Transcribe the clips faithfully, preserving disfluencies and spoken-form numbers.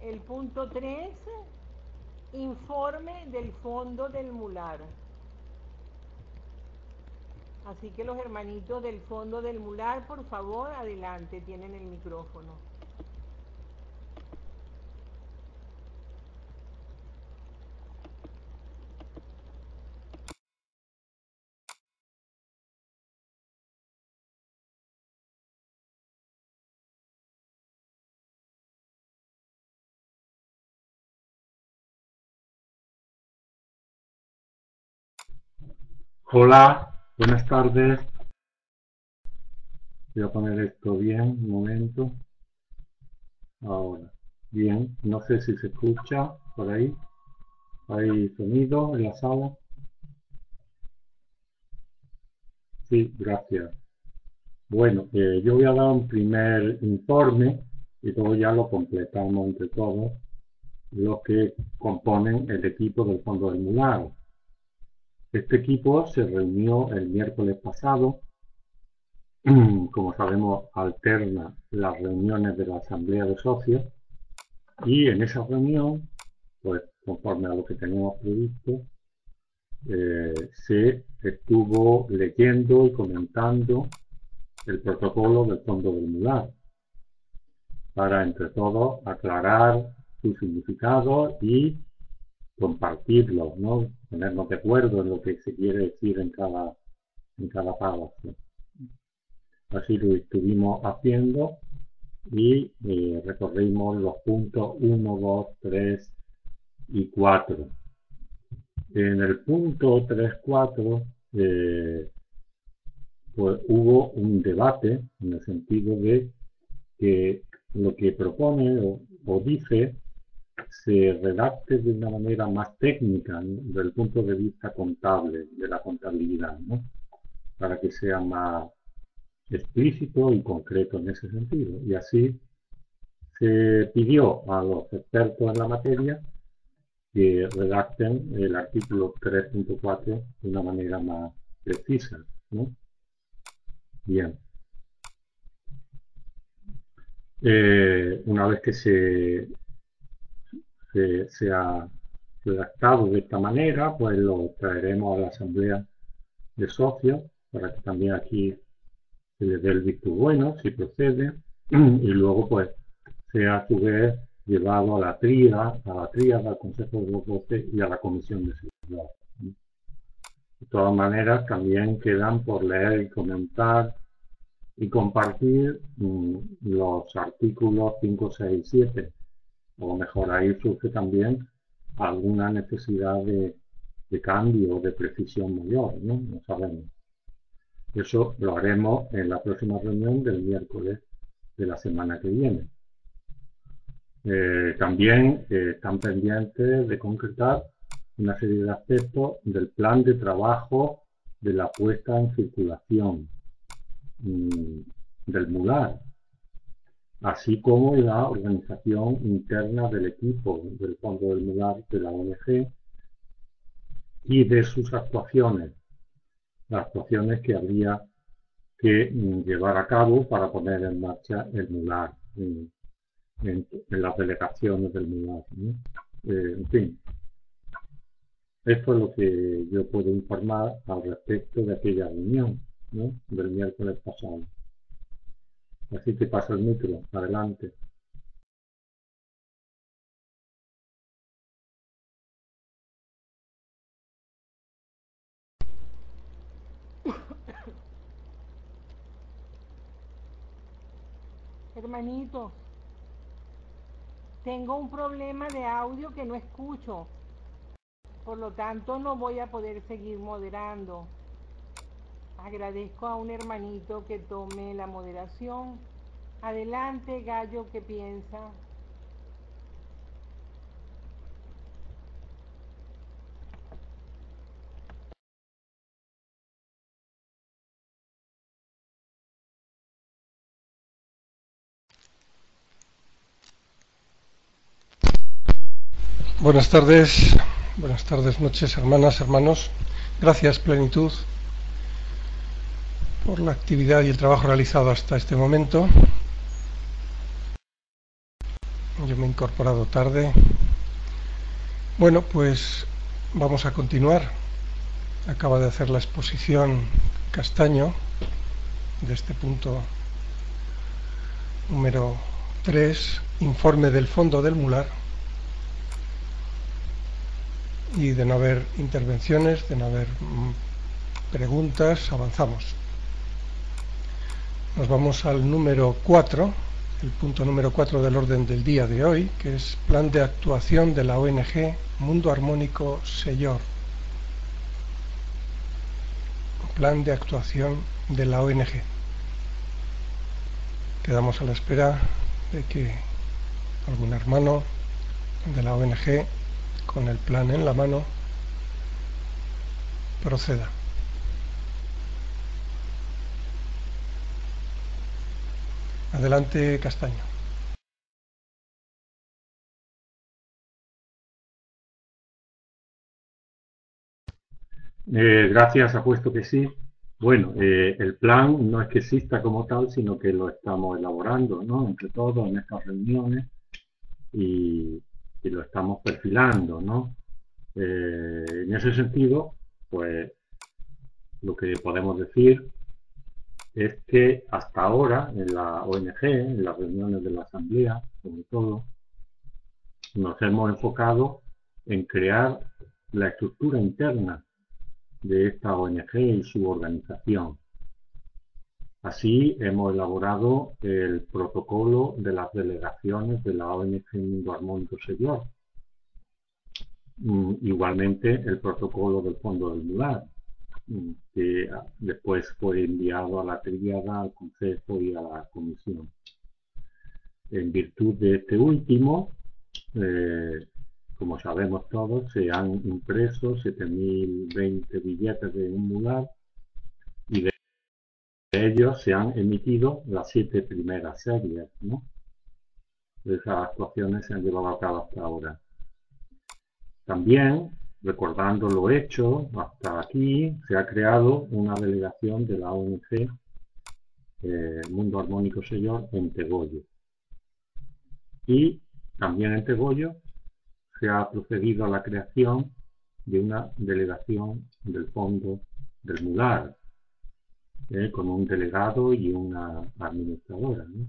El punto tres, informe del fondo del mular. Así que los hermanitos del fondo del mular, por favor, adelante, tienen el micrófono. Hola, buenas tardes. Voy a poner esto bien, un momento. Ahora, bien, no sé si se escucha por ahí. ¿Hay sonido en la sala? Sí, gracias. Bueno, eh, yo voy a dar un primer informe y luego ya lo completamos entre todos los que componen el equipo del Fondo del Mular. Este equipo se reunió el miércoles pasado. Como sabemos, alterna las reuniones de la Asamblea de Socios y en esa reunión, pues conforme a lo que teníamos previsto, eh, se estuvo leyendo y comentando el protocolo del Fondo del Mular para entre todos aclarar su significado y compartirlo, ¿no? Ponernos de acuerdo en lo que se quiere decir en cada, en cada párrafo. Así lo estuvimos haciendo y eh, recorrimos los puntos uno, dos, tres y cuatro. En el punto tres, cuatro eh, pues hubo un debate en el sentido de que lo que propone o, o dice se redacte de una manera más técnica, ¿no? Desde el punto de vista contable, de la contabilidad, ¿no? Para que sea más explícito y concreto en ese sentido. Y así se pidió a los expertos en la materia que redacten el artículo tres punto cuatro de una manera más precisa, ¿no? Bien. Eh, una vez que se, se, se ha redactado de esta manera, pues lo traeremos a la asamblea de socios para que también aquí se les dé el visto bueno, si procede, y luego pues sea a su vez llevado a la tríada, a la tríada, al Consejo de los Doce y a la Comisión de Seguridad. De todas maneras, también quedan por leer y comentar y compartir mmm, los artículos cinco, seis y siete. A lo mejor ahí surge también alguna necesidad de, de cambio o de precisión mayor, ¿no? No sabemos. Eso lo haremos en la próxima reunión del miércoles de la semana que viene. Eh, también eh, están pendientes de concretar una serie de aspectos del plan de trabajo de la puesta en circulación mmm, del mular, así como la organización interna del equipo del Fondo del Mular de la O N G y de sus actuaciones, las actuaciones que habría que mm, llevar a cabo para poner en marcha el mular, en, en, en las delegaciones del mular, ¿no? Eh, en fin, esto es lo que yo puedo informar al respecto de aquella reunión, ¿no? Del miércoles pasado. Así que paso el micro, adelante. Hermanitos, tengo un problema de audio que no escucho, por lo tanto no voy a poder seguir moderando. Agradezco a un hermanito que tome la moderación. Adelante, Gallo, ¿qué piensa? Buenas tardes, buenas tardes, noches, hermanas, hermanos. Gracias, Plenitud, por la actividad y el trabajo realizado hasta este momento. yo me he incorporado tarde. Bueno, pues vamos a continuar. Acaba de hacer la exposición Castaño de este punto número tres, informe del Fondo del Mular. Y de no haber intervenciones, de no haber preguntas, avanzamos. Nos vamos al número cuatro, el punto número cuatro del orden del día de hoy, que es Plan de Actuación de la O N G Mundo Armónico Sellor. Plan de Actuación de la O N G. Quedamos a la espera de que algún hermano de la O N G, con el plan en la mano, proceda. Adelante, Castaño. Eh, gracias, apuesto que sí. Bueno, eh, el plan no es que exista como tal, sino que lo estamos elaborando, ¿no? Entre todos en estas reuniones y, y lo estamos perfilando, ¿no? Eh, en ese sentido, pues lo que podemos decir es que hasta ahora en la O N G, en las reuniones de la Asamblea, sobre todo, nos hemos enfocado en crear la estructura interna de esta O N G y su organización. Así hemos elaborado el protocolo de las delegaciones de la O N G Mundo Armónico Sellor. Igualmente el protocolo del Fondo del Mular, que después fue enviado a la Tríada, al Consejo y a la Comisión. En virtud de este último, eh, como sabemos todos, se han impreso siete mil veinte billetes de un mular y de ellos se han emitido las siete primeras series, ¿no? Esas actuaciones se han llevado a cabo hasta ahora. También, recordando lo hecho hasta aquí, se ha creado una delegación de la O N G eh, Mundo Armónico Sellor en Tegollo. Y también en Tegollo se ha procedido a la creación de una delegación del Fondo del Mular, eh, con un delegado y una administradora, ¿no?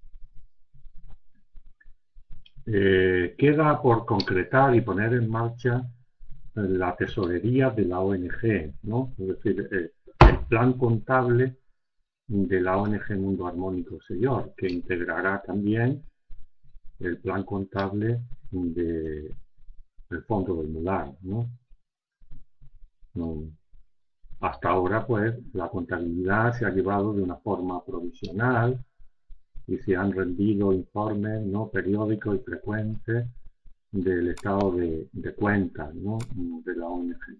Eh, queda por concretar y poner en marcha la tesorería de la O N G, ¿no? Es decir, eh, el plan contable de la O N G Mundo Armónico Sellor, que integrará también el plan contable de, del Fondo del Mular, ¿no? No, hasta ahora, pues, la contabilidad se ha llevado de una forma provisional y se han rendido informes, ¿no?, periódicos y frecuentes del estado de, de cuentas, ¿no?, de la O N G.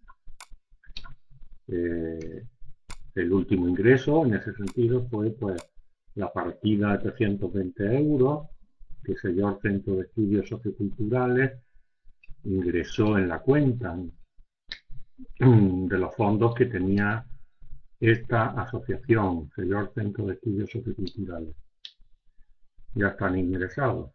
Eh, el último ingreso en ese sentido fue, pues, la partida de trescientos veinte euros que Sellor Centro de Estudios Socioculturales ingresó en la cuenta de los fondos que tenía esta asociación, Sellor Centro de Estudios Socioculturales. Ya están ingresados.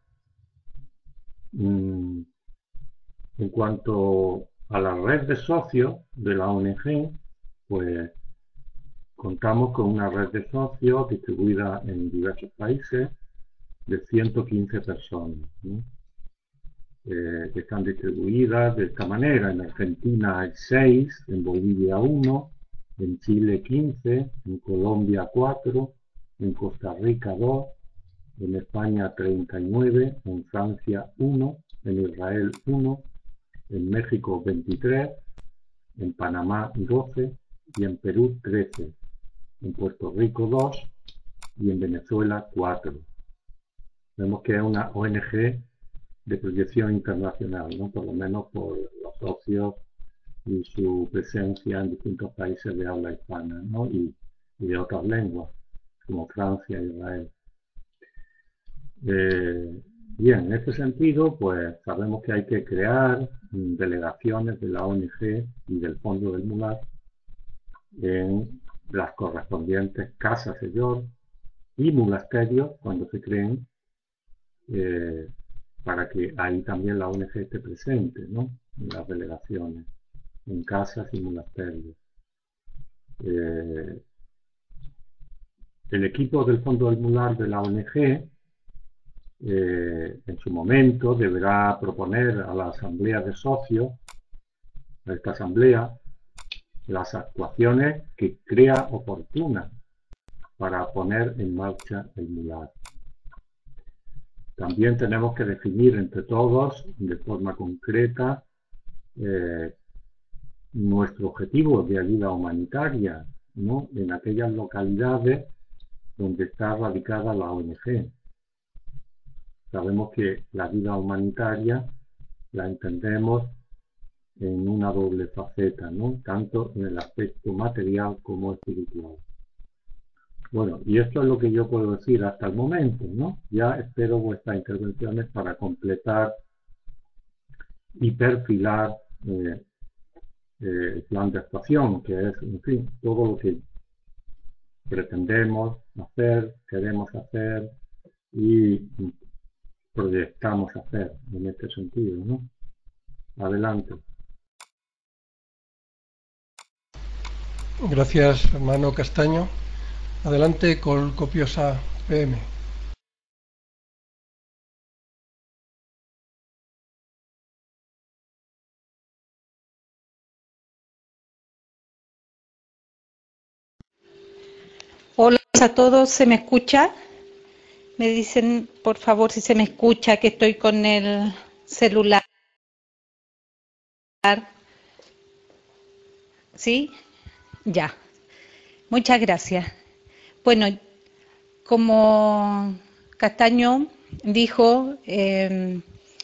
En cuanto a la red de socios de la O N G, pues contamos con una red de socios distribuida en diversos países de ciento quince personas, ¿no? Eh, que están distribuidas de esta manera. En Argentina hay seis, en Bolivia uno, en Chile quince, en Colombia cuatro, en Costa Rica dos, en España treinta y nueve, en Francia uno, en Israel uno, en México veintitrés, en Panamá doce y en Perú trece, en Puerto Rico dos y en Venezuela cuatro. Vemos que es una O N G de proyección internacional, ¿no?, por lo menos por los socios y su presencia en distintos países de habla hispana, ¿no?, y, y de otras lenguas, como Francia e Israel. Eh, bien, en este sentido, pues sabemos que hay que crear delegaciones de la O N G y del Fondo del Mular en las correspondientes casas Sellor y monasterios cuando se creen, eh, para que ahí también la O N G esté presente, ¿no? En las delegaciones, en casas y monasterios. Eh, el equipo del Fondo del Mular de la O N G eh, en su momento deberá proponer a la asamblea de socios, a esta asamblea, las actuaciones que crea oportunas para poner en marcha el Mular. También tenemos que definir entre todos, de forma concreta, eh, nuestro objetivo de ayuda humanitaria, ¿no? En aquellas localidades donde está radicada la O N G. Sabemos que la ayuda humanitaria la entendemos en una doble faceta, ¿no? Tanto en el aspecto material como espiritual. Bueno, y esto es lo que yo puedo decir hasta el momento, ¿no? Ya espero vuestras intervenciones para completar y perfilar eh, eh, el plan de actuación, que es, en fin, todo lo que pretendemos hacer, queremos hacer y proyectamos hacer en este sentido, ¿no? Adelante. Gracias, hermano Castaño. Adelante, Col Copiosa P M. Hola a todos, ¿se me escucha? Me dicen, por favor, si se me escucha, que estoy con el celular. ¿Sí? Ya. Muchas gracias. Bueno, como Castaño dijo, eh,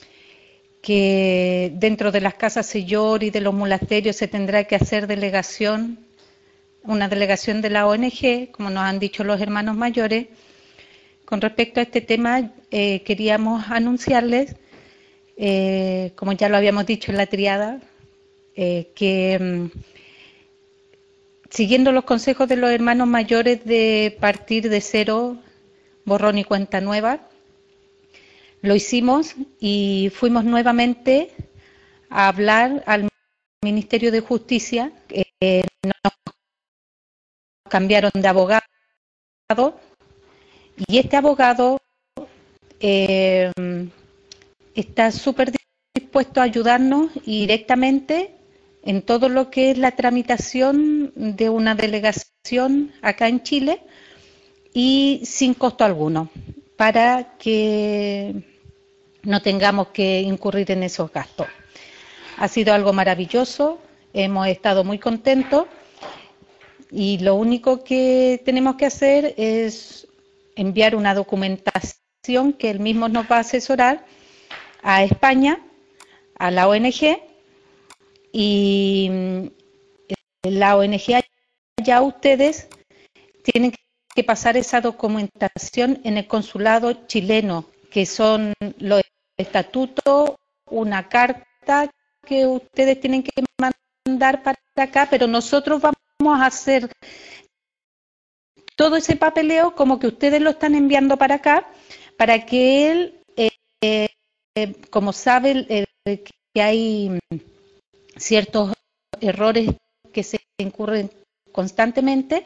que dentro de las casas señor y de los monasterios se tendrá que hacer delegación, una delegación de la O N G, como nos han dicho los hermanos mayores. Con respecto a este tema, eh, queríamos anunciarles, eh, como ya lo habíamos dicho en la triada, eh, que mm, siguiendo los consejos de los hermanos mayores de partir de cero, borrón y cuenta nueva, lo hicimos y fuimos nuevamente a hablar al Ministerio de Justicia. Eh, nos cambiaron de abogado y este abogado eh, está súper dispuesto a ayudarnos y directamente en todo lo que es la tramitación de una delegación acá en Chile y sin costo alguno, para que no tengamos que incurrir en esos gastos. Ha sido algo maravilloso, hemos estado muy contentos y lo único que tenemos que hacer es enviar una documentación que él mismo nos va a asesorar a España, a la O N G, y la O N G ya ustedes tienen que pasar esa documentación en el consulado chileno, que son los estatutos, una carta que ustedes tienen que mandar para acá, pero nosotros vamos a hacer todo ese papeleo como que ustedes lo están enviando para acá, para que él, eh, eh, como sabe eh, que hay ciertos errores que se incurren constantemente,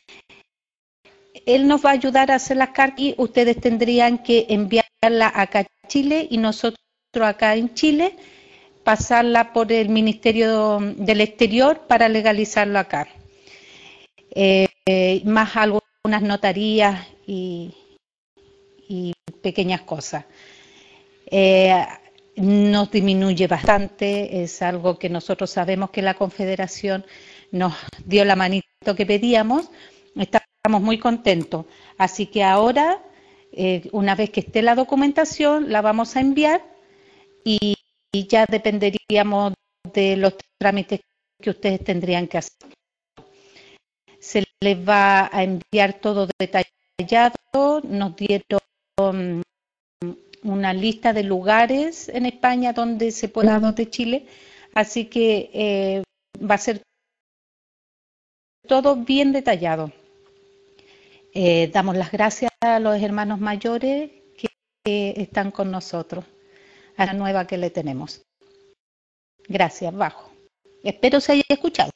él nos va a ayudar a hacer las cartas y ustedes tendrían que enviarla acá a Chile y nosotros acá en Chile pasarla por el Ministerio del Exterior para legalizarlo acá. Eh, eh, más algunas notarías y, y pequeñas cosas. Eh, nos disminuye bastante, es algo que nosotros sabemos que la Confederación nos dio la manito que pedíamos, estamos muy contentos. Así que ahora, eh, una vez que esté la documentación, la vamos a enviar y, y ya dependeríamos de los trámites que ustedes tendrían que hacer. Se les va a enviar todo detallado, nos dieron una lista de lugares en España donde se puede dar de Chile, así que eh, va a ser todo bien detallado. Eh, damos las gracias a los hermanos mayores que, que están con nosotros. a la nueva que le tenemos. Gracias, bajo. Espero se haya escuchado.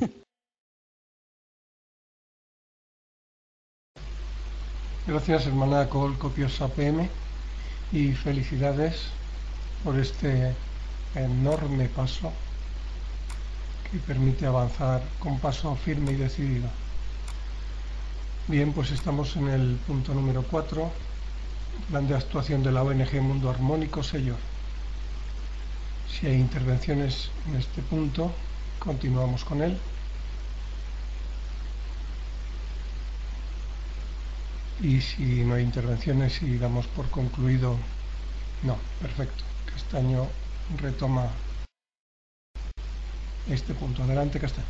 Gracias, hermana Col Copiosa P M, y felicidades por este enorme paso que permite avanzar con paso firme y decidido. Bien, pues estamos en el punto número cuatro, plan de actuación de la O N G Mundo Armónico Sellor. Si hay intervenciones en este punto, continuamos con él. Y si no hay intervenciones y damos por concluido, no, perfecto. Castaño retoma este punto. Adelante, Castaño.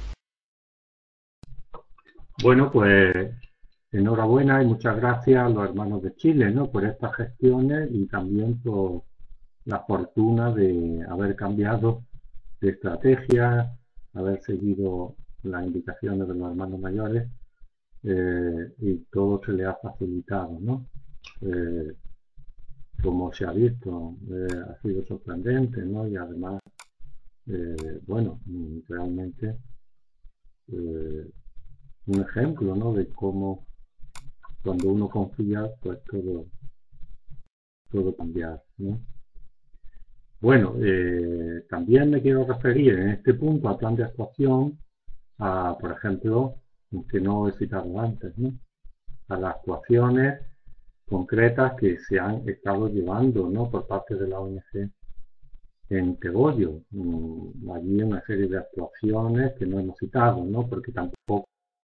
Bueno, pues enhorabuena y muchas gracias a los hermanos de Chile, ¿no?, por estas gestiones y también por la fortuna de haber cambiado de estrategia, haber seguido las indicaciones de los hermanos mayores, eh, y todo se le ha facilitado, ¿no? Eh, como se ha visto, eh, ha sido sorprendente, ¿no? Y además, eh, bueno, realmente eh, un ejemplo, ¿no?, de cómo cuando uno confía, pues todo, todo cambia, ¿no? Bueno, eh, también me quiero referir en este punto al plan de actuación, a, por ejemplo, que no he citado antes, ¿no?, a las actuaciones concretas que se han estado llevando, ¿no?, por parte de la O N G en Tegollo. Mm, allí una serie de actuaciones que no hemos citado, ¿no?, porque tampoco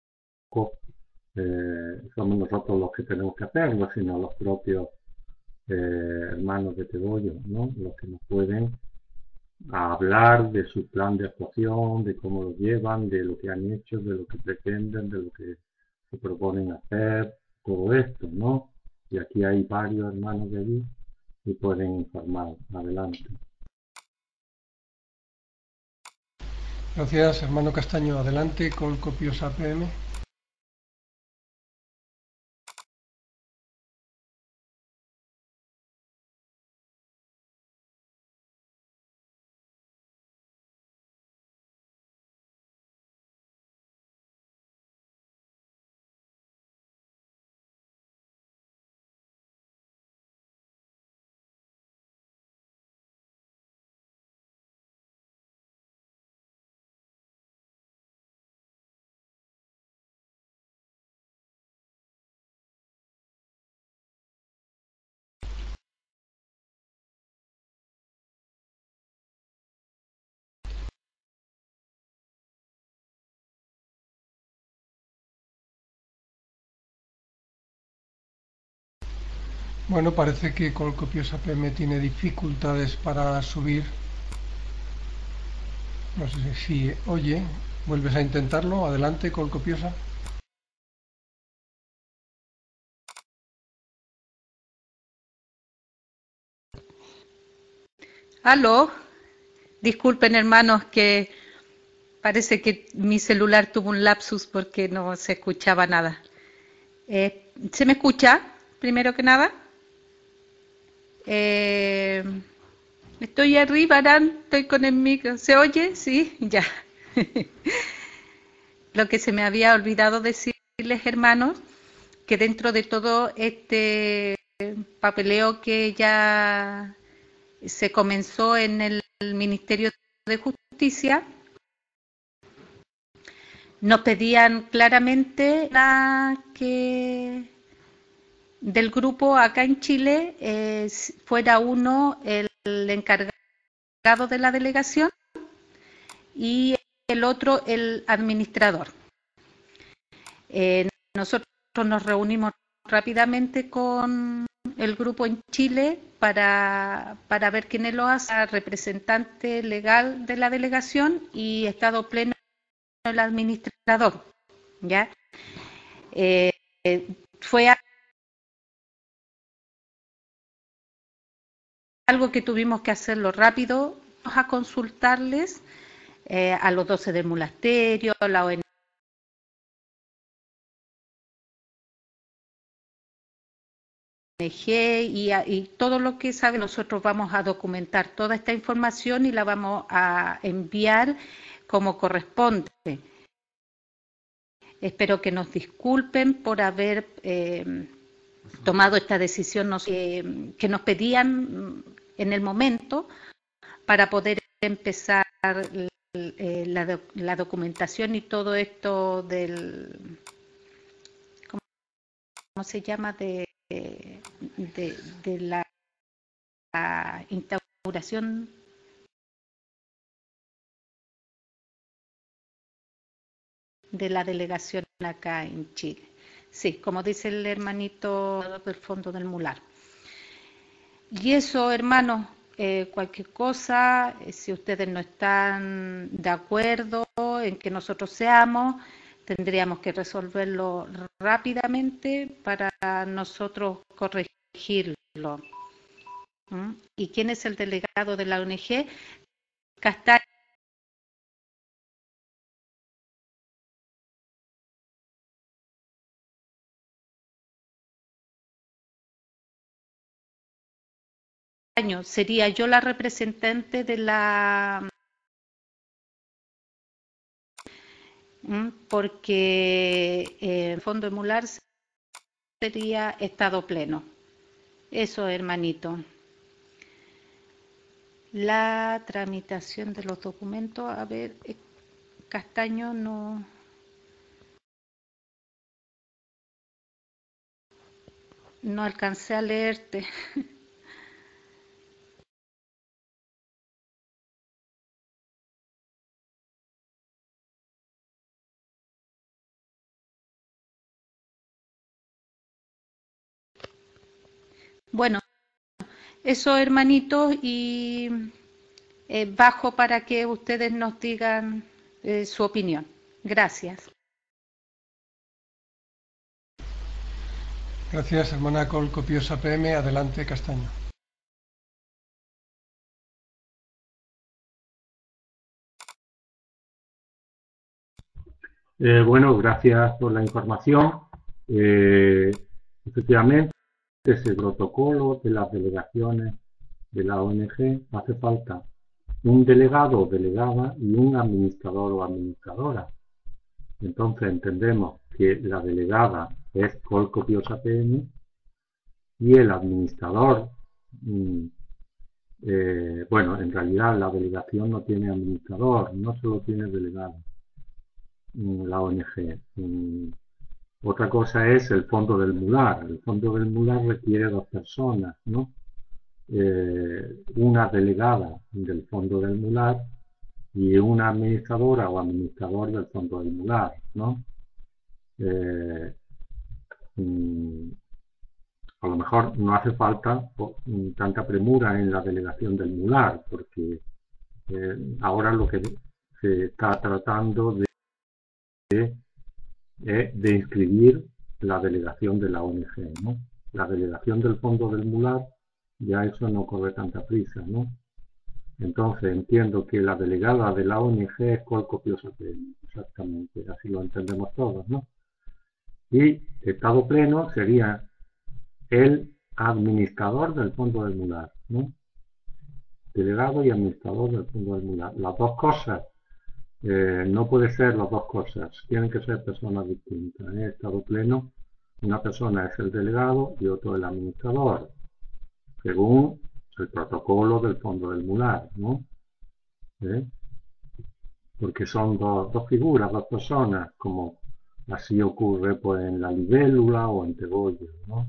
eh, somos nosotros los que tenemos que hacerlo, sino los propios eh, hermanos de Tegollo, ¿no?, los que nos pueden hablar de su plan de actuación, de cómo lo llevan, de lo que han hecho, de lo que pretenden, de lo que se proponen hacer, todo esto, ¿no? Y aquí hay varios hermanos de allí y pueden informar. Adelante. Gracias, hermano Castaño. Adelante, con Copiosa P M. Bueno, parece que con Copiosa P M tiene dificultades para subir. No sé si oye. ¿Vuelves a intentarlo? Adelante, con Copiosa. Aló, disculpen hermanos que parece que mi celular tuvo un lapsus porque no se escuchaba nada. Eh, ¿Se me escucha, primero que nada? Eh, estoy arriba, Arán, estoy con el micro. ¿Se oye? Sí, ya. Lo que se me había olvidado decirles, hermanos, que dentro de todo este papeleo que ya se comenzó en el Ministerio de Justicia, nos pedían claramente que del grupo acá en Chile eh, fuera uno el, el encargado de la delegación y el otro el administrador. Eh, nosotros nos reunimos rápidamente con el grupo en Chile para, para ver quién lo hace, representante legal de la delegación y estado pleno el administrador, ¿ya? Eh, fue algo que tuvimos que hacerlo rápido, a consultarles eh, a los doce del monasterio, a la O N G y, a, y todo lo que sabe. Nosotros vamos a documentar toda esta información y la vamos a enviar como corresponde. Espero que nos disculpen por haber eh, tomado esta decisión nos, eh, que nos pedían en el momento para poder empezar eh, la, la documentación y todo esto del, ¿cómo se llama? De, de, de la, la instauración de la delegación acá en Chile. Sí, como dice el hermanito del Fondo del Mular. Y eso, hermanos, eh, cualquier cosa, eh, si ustedes no están de acuerdo en que nosotros seamos, tendríamos que resolverlo rápidamente para nosotros corregirlo. ¿Mm? ¿Y quién es el delegado de la O N G? Castaño. Sería yo la representante de la... porque eh, el Fondo Emular sería estado pleno. Eso, hermanito. La tramitación de los documentos, a ver, Castaño no... No alcancé a leerte. Bueno, eso, hermanitos, y eh, bajo para que ustedes nos digan eh, su opinión. Gracias. Gracias, hermana Col Copiosa P M. Adelante, Castaño. Eh, bueno, gracias por la información. Eh, efectivamente, ese protocolo de las delegaciones de la O N G hace falta un delegado o delegada y un administrador o administradora. Entonces entendemos que la delegada es Col Copiosa P M y el administrador, mmm, eh, bueno, en realidad la delegación no tiene administrador, no solo tiene delegado, mmm, la O N G. Mmm, Otra cosa es el fondo del mular. El fondo del mular requiere dos personas, ¿no? Eh, una delegada del fondo del mular y una administradora o administrador del fondo del mular, ¿no? Eh, mm, a lo mejor no hace falta tanta premura en la delegación del mular, porque eh, ahora lo que se está tratando de, de de inscribir la delegación de la O N G, ¿no? La delegación del fondo del mular, ya eso no corre tanta prisa, ¿no? Entonces entiendo que la delegada de la O N G es Col Copiosa P M, exactamente, así lo entendemos todos, ¿no? Y estado pleno sería el administrador del fondo del mular, ¿no? Delegado y administrador del fondo del mular. Las dos cosas. Eh, no puede ser las dos cosas, tienen que ser personas distintas. En estado pleno, una persona es el delegado y otro el administrador, según el protocolo del fondo del mular, ¿no? ¿Eh? Porque son dos, dos figuras, dos personas, como así ocurre pues en la libélula o en Tegollo, ¿no?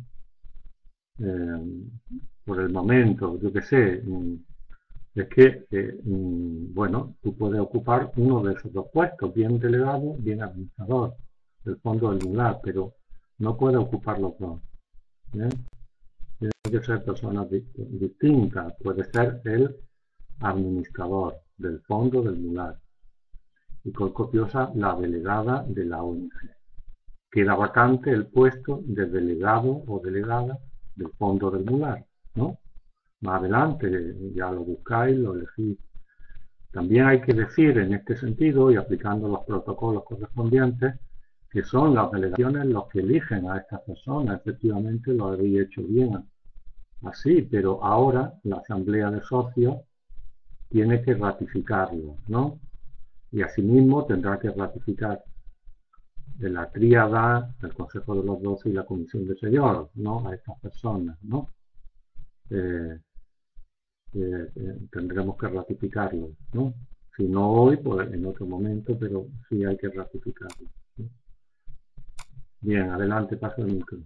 Eh, por el momento, yo qué sé, es que, eh, bueno, tú puedes ocupar uno de esos dos puestos, bien delegado, bien administrador del fondo del mular, pero no puedes ocupar los dos. ¿Eh? Tienen que ser personas di distintas. Puede ser el administrador del fondo del mular y Col Copiosa la delegada de la O N G. Queda vacante el puesto de delegado o delegada del fondo del mular, ¿no? Más adelante ya lo buscáis, lo elegís. También hay que decir en este sentido, y aplicando los protocolos correspondientes, que son las delegaciones los que eligen a estas personas. Efectivamente lo habéis hecho bien así, pero ahora la asamblea de socios tiene que ratificarlo, ¿no? Y asimismo tendrá que ratificar de la tríada, el Consejo de los Doce y la Comisión de Señor, ¿no? A estas personas, ¿no? Eh, eh, eh, tendremos que ratificarlo, ¿no? Si no hoy, pues en otro momento, pero sí hay que ratificarlo, ¿no? Bien, adelante, paso el micro.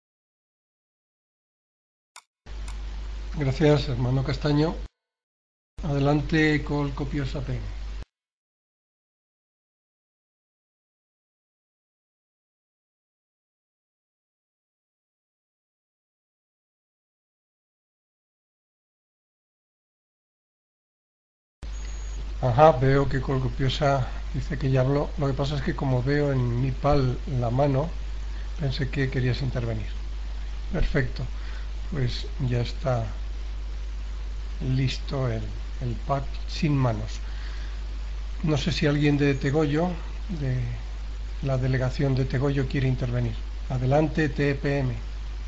Gracias, hermano Castaño. Adelante, Col Copiosa P. Ajá, veo que Colcopiosa dice que ya habló. Lo que pasa es que como veo en mi pal la mano, pensé que querías intervenir. Perfecto, pues ya está listo el, el pad sin manos. No sé si alguien de Tegollo, de la delegación de Tegollo, quiere intervenir. Adelante, T P M.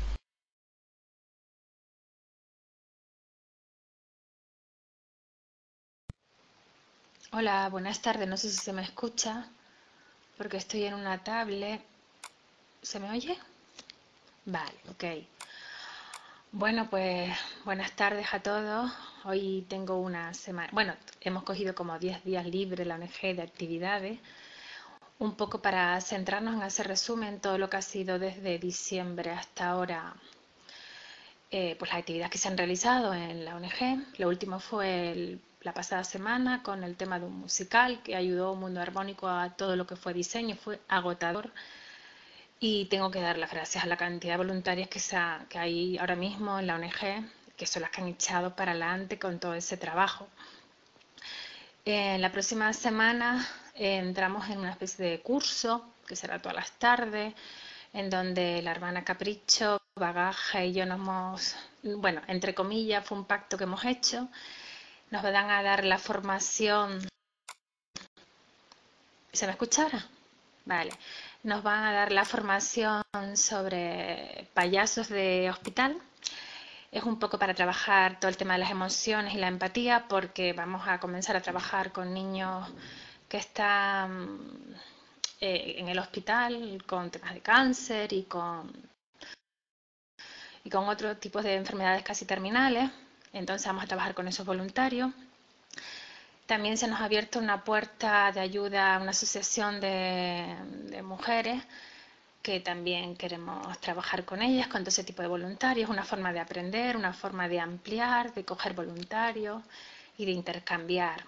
Hola, buenas tardes. No sé si se me escucha porque estoy en una tablet. ¿Se me oye? Vale, ok. Bueno, pues buenas tardes a todos. Hoy tengo una semana, bueno, hemos cogido como diez días libres la O N G de actividades, un poco para centrarnos en hacer resumen todo lo que ha sido desde diciembre hasta ahora, eh, pues las actividades que se han realizado en la O N G. Lo último fue el la pasada semana con el tema de un musical que ayudó a Mundo Armónico a todo lo que fue diseño, fue agotador y tengo que dar las gracias a la cantidad de voluntarias que, se ha, que hay ahora mismo en la O N G, que son las que han echado para adelante con todo ese trabajo. En la próxima semana eh, entramos en una especie de curso que será todas las tardes, en donde la hermana Capricho, Bagaja y yo nos hemos, bueno, entre comillas, fue un pacto que hemos hecho. Nos van a dar la formación. ¿Se me escuchará? Vale. Nos van a dar la formación sobre payasos de hospital. Es un poco para trabajar todo el tema de las emociones y la empatía, porque vamos a comenzar a trabajar con niños que están eh, en el hospital con temas de cáncer y con, y con otros tipos de enfermedades casi terminales. Entonces vamos a trabajar con esos voluntarios. También se nos ha abierto una puerta de ayuda a una asociación de, de mujeres que también queremos trabajar con ellas, con todo ese tipo de voluntarios, una forma de aprender, una forma de ampliar, de coger voluntarios y de intercambiar.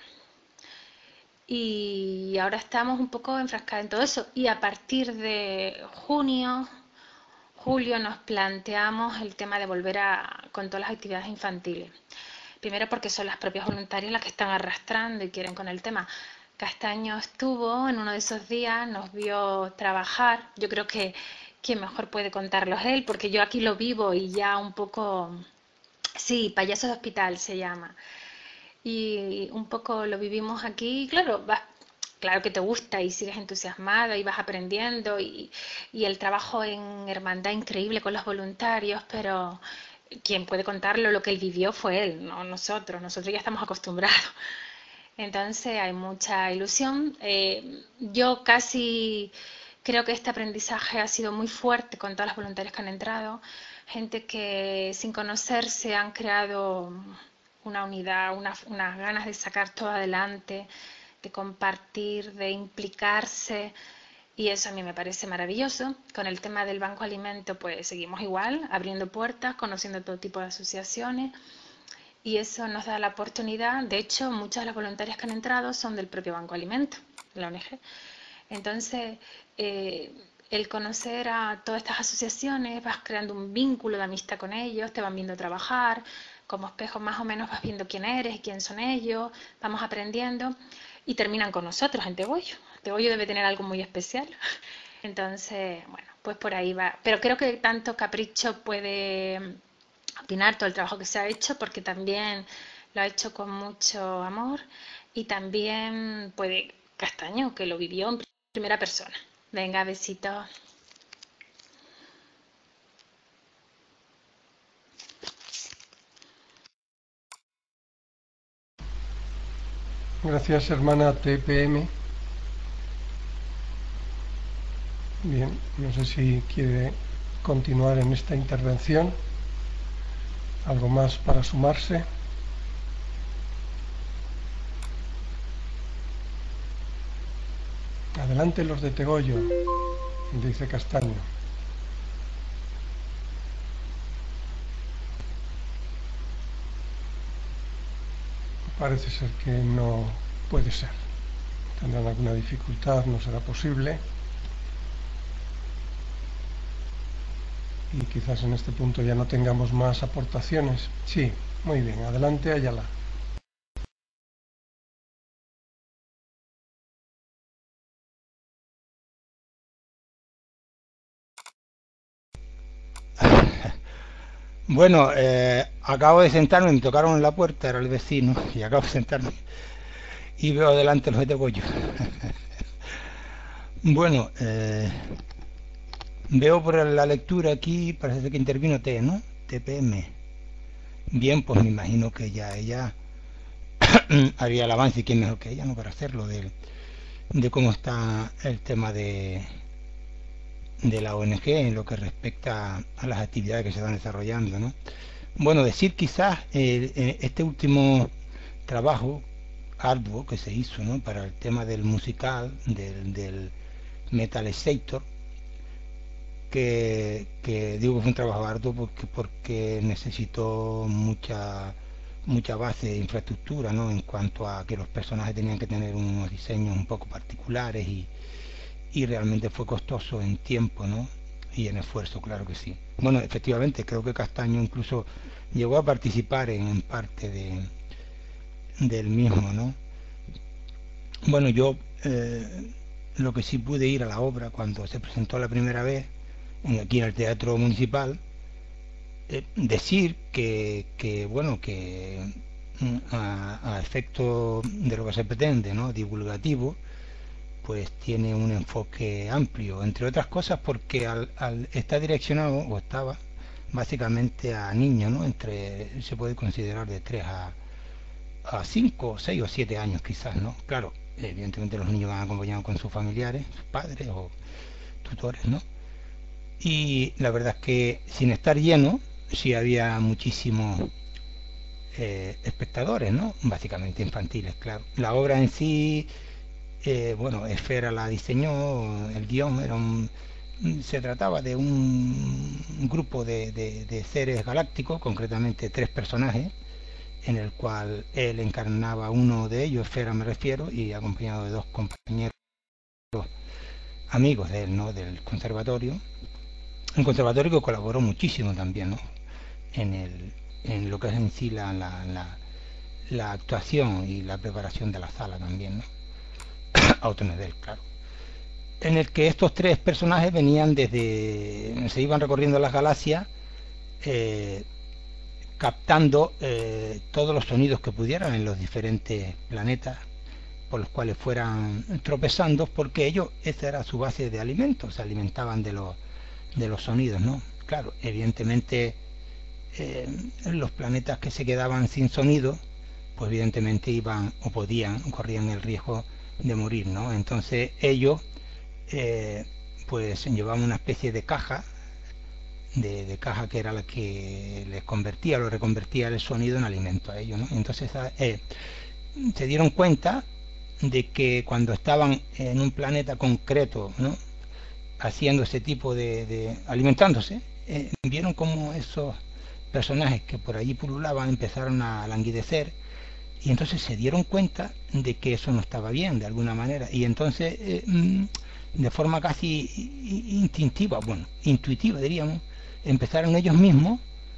Y ahora estamos un poco enfrascados en todo eso y a partir de junio, julio nos planteamos el tema de volver a, con todas las actividades infantiles. Primero porque son las propias voluntarias las que están arrastrando y quieren con el tema. Castaño estuvo en uno de esos días, nos vio trabajar. Yo creo que quien mejor puede contarlo es él, porque yo aquí lo vivo y ya un poco... Sí, payaso de hospital se llama. Y un poco lo vivimos aquí. Claro, vas, claro que te gusta y sigues entusiasmada y vas aprendiendo y, y el trabajo en hermandad increíble con los voluntarios, pero quien puede contarlo, lo que él vivió fue él, no nosotros. Nosotros ya estamos acostumbrados. Entonces hay mucha ilusión. Eh, yo casi creo que este aprendizaje ha sido muy fuerte con todas las voluntarias que han entrado. Gente que sin conocerse han creado una unidad, unas una ganas de sacar todo adelante, de compartir, de implicarse. Y eso a mí me parece maravilloso. Con el tema del Banco Alimento, pues seguimos igual, abriendo puertas, conociendo todo tipo de asociaciones. Y eso nos da la oportunidad, de hecho, muchas de las voluntarias que han entrado son del propio Banco Alimento, de la O N G. Entonces, eh, el conocer a todas estas asociaciones, vas creando un vínculo de amistad con ellos, te van viendo trabajar, como espejo más o menos vas viendo quién eres y quién son ellos, vamos aprendiendo y terminan con nosotros en Tegollo. Tegollo debe tener algo muy especial. Entonces, bueno, pues por ahí va. Pero creo que tanto Capricho puede opinar todo el trabajo que se ha hecho, porque también lo ha hecho con mucho amor, y también puede Castaño, que lo vivió en primera persona. Venga, besitos. Gracias, hermana T P M. Bien, no sé si quiere continuar en esta intervención. ¿Algo más para sumarse? Adelante los de Tegollo, dice Castaño. Parece ser que no puede ser. Tendrán alguna dificultad, no será posible. Y quizás en este punto ya no tengamos más aportaciones. Sí, muy bien. Adelante, Ayala. Bueno, eh, acabo de sentarme, me tocaron en la puerta, era el vecino, y acabo de sentarme y veo delante los de Goyo. Bueno, eh, veo por la lectura aquí, parece que intervino T, ¿no? T P M. Bien, pues me imagino que ya ella haría el avance, y quién mejor que ella, ¿no? Para hacerlo, de, de cómo está el tema de, de la O N G en lo que respecta a las actividades que se están desarrollando, ¿no? Bueno, decir quizás eh, eh, este último trabajo arduo que se hizo, ¿no? Para el tema del musical, del, del Metal Sector, que, que digo que fue un trabajo arduo porque, porque necesitó mucha mucha base de infraestructura, ¿no? En cuanto a que los personajes tenían que tener unos diseños un poco particulares y, y realmente fue costoso en tiempo, ¿no? Y en esfuerzo, claro que sí. Bueno, efectivamente, creo que Castaño incluso llegó a participar en, en parte de, del mismo, ¿no? Bueno, yo eh, lo que sí pude ir a la obra cuando se presentó la primera vez, en, aquí en el Teatro Municipal, eh, decir que, que, bueno, que a, a efecto de lo que se pretende, ¿no? Divulgativo, pues tiene un enfoque amplio, entre otras cosas porque al, al está direccionado, o estaba, básicamente a niños, ¿no? Entre, se puede considerar de tres a, a cinco, seis o siete años quizás, ¿no? Claro, evidentemente los niños van acompañados con sus familiares, sus padres o tutores, ¿no? Y la verdad es que sin estar lleno, sí había muchísimos eh, espectadores, ¿no? Básicamente infantiles, claro. La obra en sí, eh, bueno, Esfera la diseñó, el guión era un, se trataba de un grupo de, de, de seres galácticos, concretamente tres personajes, en el cual él encarnaba uno de ellos, Esfera me refiero, y acompañado de dos compañeros amigos de él, ¿no? Del conservatorio. Un conservatorio que colaboró muchísimo también, ¿no? En, el, en lo que es en sí la, la, la, la actuación y la preparación de la sala también, ¿no? Autonedel, claro. En el que estos tres personajes venían desde, se iban recorriendo las galaxias, eh, captando eh, todos los sonidos que pudieran en los diferentes planetas por los cuales fueran tropezando, porque ellos, esa era su base de alimento, se alimentaban de los, de los sonidos, ¿no? Claro, evidentemente eh, los planetas que se quedaban sin sonido, pues evidentemente iban o podían, corrían el riesgo de morir, ¿no? Entonces ellos eh, pues llevaban una especie de caja, de, de caja que era la que les convertía, lo reconvertía el sonido en alimento a ellos, ¿no? Entonces eh, se dieron cuenta de que cuando estaban en un planeta concreto, ¿no? Haciendo ese tipo de, de alimentándose, eh, vieron como esos personajes que por allí pululaban empezaron a languidecer, y entonces se dieron cuenta de que eso no estaba bien de alguna manera, y entonces eh, de forma casi instintiva, bueno, intuitiva diríamos, empezaron ellos mismos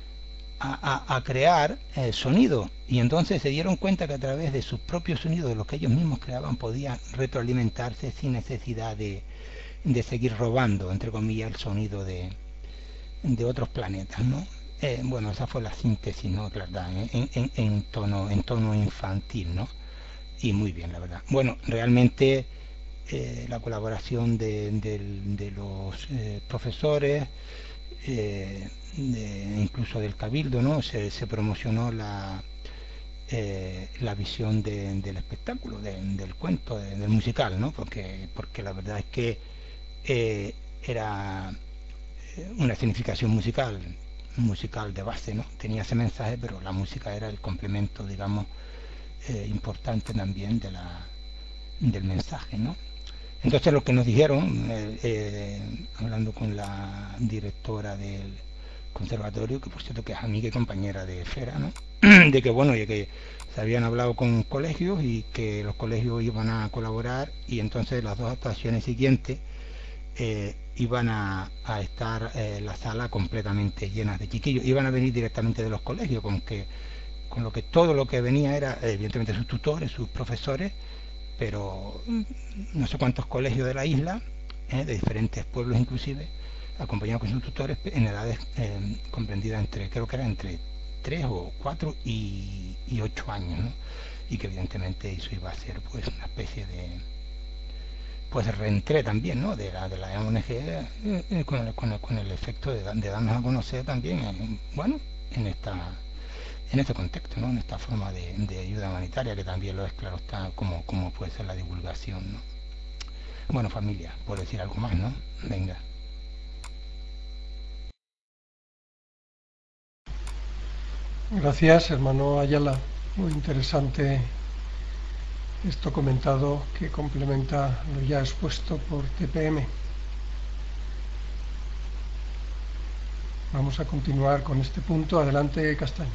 a, a, a crear eh, sonido, y entonces se dieron cuenta que a través de sus propios sonidos, de los que ellos mismos creaban, podían retroalimentarse sin necesidad de, de seguir robando, entre comillas, el sonido de, de otros planetas, ¿no? Eh, bueno, esa fue la síntesis, ¿no? Claro, en, en, en, tono, en tono infantil, ¿no? Y muy bien, la verdad. Bueno, realmente eh, la colaboración de, de, de los eh, profesores, eh, de, incluso del Cabildo, ¿no? Se, se promocionó la, eh, la visión de, del espectáculo, de, del cuento, de, del musical, ¿no? Porque, porque la verdad es que eh, era una significación musical, musical de base, ¿no? Tenía ese mensaje, pero la música era el complemento, digamos, eh, importante también de la, del mensaje, ¿no? Entonces lo que nos dijeron, eh, eh, hablando con la directora del conservatorio, que por cierto que es amiga y compañera de Fera, ¿no? De que bueno, de que se habían hablado con colegios y que los colegios iban a colaborar, y entonces las dos actuaciones siguientes eh, iban a, a estar eh, la sala completamente llenas de chiquillos, iban a venir directamente de los colegios, con que con lo que todo lo que venía era evidentemente sus tutores, sus profesores, pero no sé cuántos colegios de la isla, eh, de diferentes pueblos inclusive, acompañados con sus tutores en edades eh, comprendidas entre, creo que era entre tres o cuatro y, y ocho años, ¿no? Y que evidentemente eso iba a ser pues una especie de pues reentré también, ¿no? De la, de la O N G eh, eh, con, el, con, el, con el efecto de, de darnos a conocer también, en, bueno, en esta en este contexto, ¿no? En esta forma de, de ayuda humanitaria, que también lo es, claro está, como, como puede ser la divulgación, ¿no? Bueno, familia, por decir algo más, ¿no? Venga. Gracias, hermano Ayala. Muy interesante esto comentado, que complementa lo ya expuesto por T P M. Vamos a continuar con este punto. Adelante, Castaño.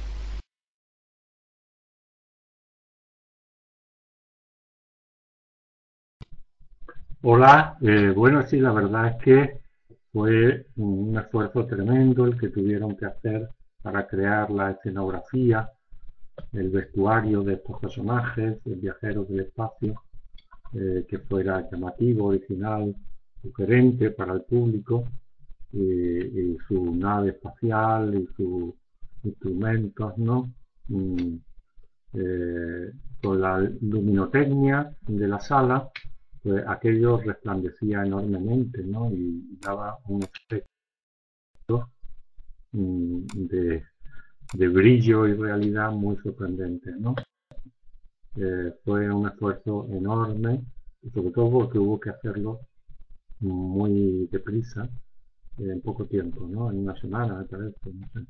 Hola, eh, bueno, sí, la verdad es que fue un esfuerzo tremendo el que tuvieron que hacer para crear la escenografía, el vestuario de estos personajes, el viajero del espacio, eh, que fuera llamativo, original, sugerente para el público, y, y su nave espacial y sus instrumentos, ¿no? Mm, eh, con la luminotecnia de la sala, pues aquello resplandecía enormemente, ¿no? Y daba un efecto mm, de, de brillo y realidad muy sorprendente, ¿no? Eh, fue un esfuerzo enorme, sobre todo porque hubo que hacerlo muy deprisa, eh, en poco tiempo, ¿no? En una semana, me parece, no sé.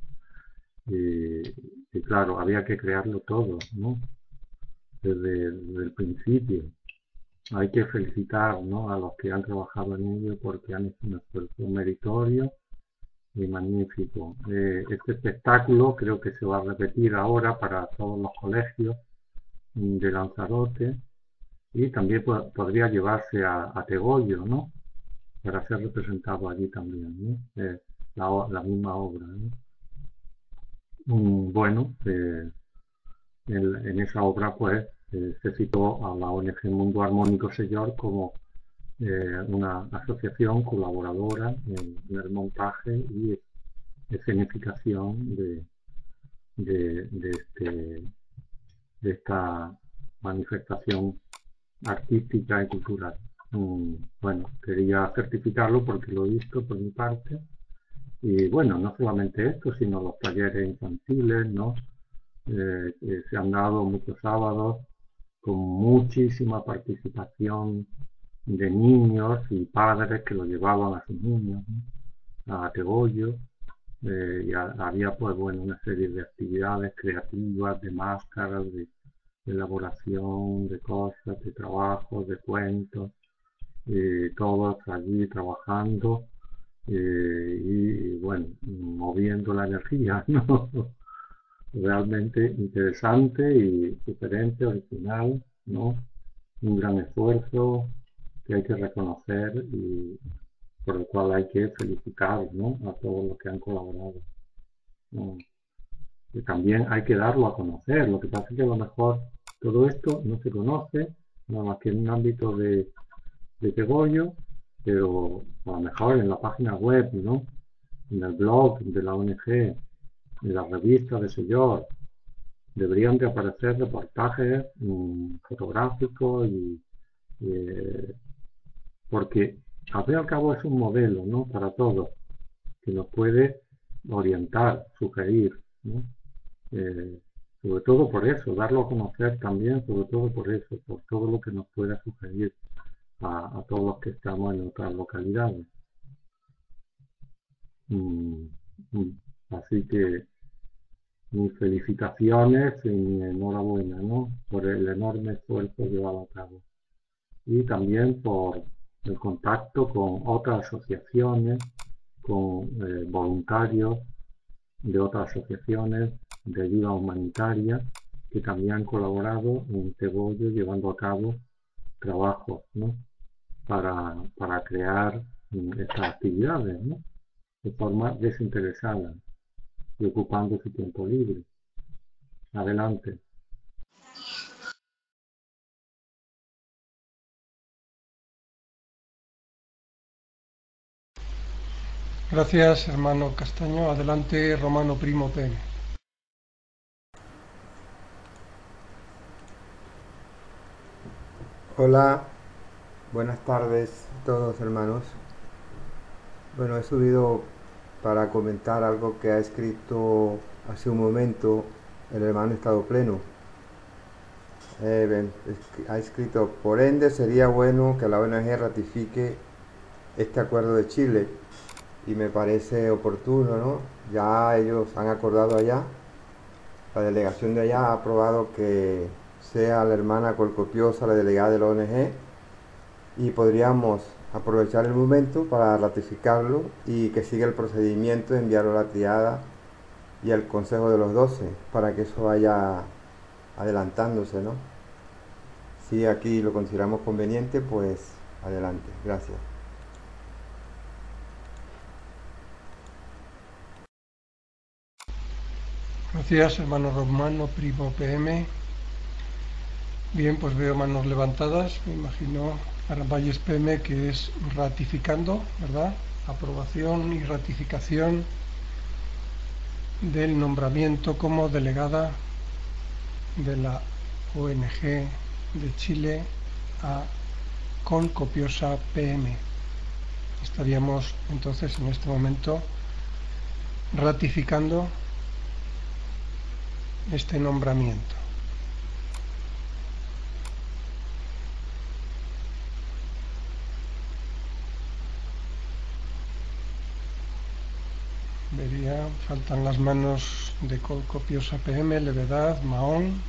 Y, y claro, había que crearlo todo, ¿no? Desde, desde el principio. Hay que felicitar, ¿no? A los que han trabajado en ello, porque han hecho un esfuerzo meritorio y magnífico. Eh, este espectáculo creo que se va a repetir ahora para todos los colegios de Lanzarote, y también po podría llevarse a, a Tegollo, ¿no? Para ser representado allí también, ¿no? Eh, la, la misma obra, ¿no? Mm, bueno, eh, en, en esa obra pues eh, se citó a la O N G Mundo Armónico Sellor como eh, una asociación colaboradora en, en el montaje y escenificación de, de, de, este, de esta manifestación artística y cultural. Mm, bueno, quería certificarlo porque lo he visto por mi parte. Y bueno, no solamente esto, sino los talleres infantiles, ¿no? Eh, eh, se han dado muchos sábados con muchísima participación de niños y padres que lo llevaban a sus niños, ¿no? A Tegollo. Eh, y a, había pues bueno una serie de actividades creativas, de máscaras, de, de elaboración de cosas, de trabajos, de cuentos, eh, todos allí trabajando. Eh, y bueno, moviendo la energía, ¿no? Realmente interesante y diferente, original, ¿no? Un gran esfuerzo que hay que reconocer y por el cual hay que felicitar, ¿no? A todos los que han colaborado, ¿no? Y también hay que darlo a conocer. Lo que pasa es que a lo mejor todo esto no se conoce, nada más que en un ámbito de, de Tegollo, pero a lo mejor en la página web, ¿no? En el blog de la O N G, en la revista de Sellor, deberían de aparecer reportajes mmm, fotográficos y, Eh, porque al fin y al cabo es un modelo, ¿no? Para todos, que nos puede orientar, sugerir, ¿no? Eh, sobre todo por eso, darlo a conocer también, sobre todo por eso, por todo lo que nos pueda sugerir a, a todos los que estamos en otras localidades. Mm, mm. Así que mis felicitaciones y mi enhorabuena, ¿no? Por el enorme esfuerzo llevado a cabo. Y también por el contacto con otras asociaciones, con eh, voluntarios de otras asociaciones de ayuda humanitaria que también han colaborado en Tebollo llevando a cabo trabajos, ¿no? para, para crear mm, estas actividades, ¿no? De forma desinteresada y ocupando su tiempo libre. Adelante. Gracias, hermano Castaño. Adelante, Romano Primo P M. Hola, buenas tardes a todos, hermanos. Bueno, he subido para comentar algo que ha escrito hace un momento el hermano Estado Pleno. Eh, ha escrito: por ende sería bueno que la O N G ratifique este acuerdo de Chile, y me parece oportuno, ¿no? Ya ellos han acordado allá, la delegación de allá ha aprobado que sea la hermana Colcopiosa la delegada de la O N G, y podríamos aprovechar el momento para ratificarlo y que siga el procedimiento de enviarlo a la triada y al Consejo de los Doce, para que eso vaya adelantándose, ¿no? Si aquí lo consideramos conveniente, pues adelante. Gracias. Gracias, hermano Romano Primo P M. Bien, pues veo manos levantadas. Me imagino Arvalles P M, que es ratificando, ¿verdad? Aprobación y ratificación del nombramiento como delegada de la O N G de Chile a Colcopiosa P M. Estaríamos entonces en este momento ratificando este nombramiento. Vería, faltan las manos de Colcopiosa P M, Levedad, Mahón.